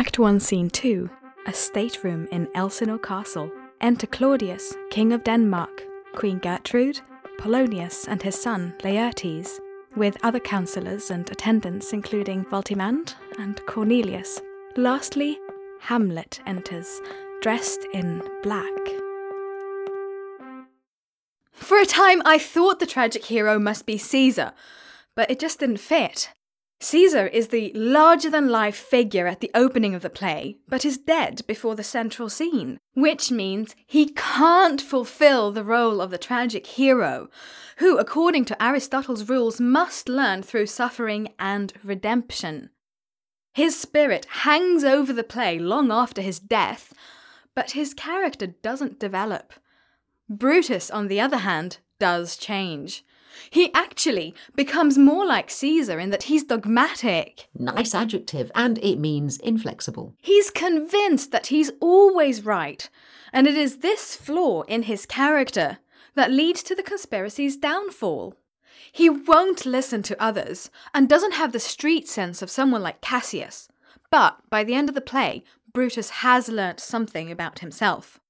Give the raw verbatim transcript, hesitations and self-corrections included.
Act one, Scene two, a stateroom in Elsinore Castle. Enter Claudius, King of Denmark, Queen Gertrude, Polonius and his son Laertes, with other councillors and attendants including Voltimand and Cornelius. Lastly, Hamlet enters, dressed in black. For a time I thought the tragic hero must be Caesar, but it just didn't fit. Caesar is the larger-than-life figure at the opening of the play, but is dead before the central scene, which means he can't fulfill the role of the tragic hero, who, according to Aristotle's rules, must learn through suffering and redemption. His spirit hangs over the play long after his death, but his character doesn't develop. Brutus, on the other hand, does change. He actually becomes more like Caesar in that he's dogmatic. Nice adjective, and it means inflexible. He's convinced that he's always right, and it is this flaw in his character that leads to the conspiracy's downfall. He won't listen to others, and doesn't have the street sense of someone like Cassius. But by the end of the play, Brutus has learnt something about himself.